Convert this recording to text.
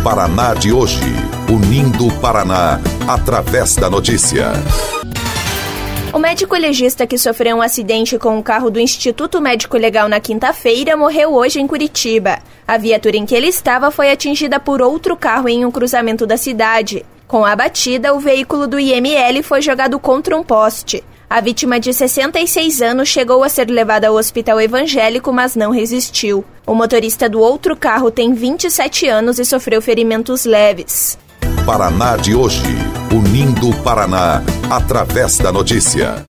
Paraná de hoje, unindo o Paraná através da notícia. O médico legista que sofreu um acidente com um carro do Instituto Médico Legal na quinta-feira morreu hoje em Curitiba. A viatura em que ele estava foi atingida por outro carro em um cruzamento da cidade. Com a batida, o veículo do IML foi jogado contra um poste. A vítima de 66 anos chegou a ser levada ao hospital evangélico, mas não resistiu. O motorista do outro carro tem 27 anos e sofreu ferimentos leves. Paraná de hoje, unindo o Paraná através da notícia.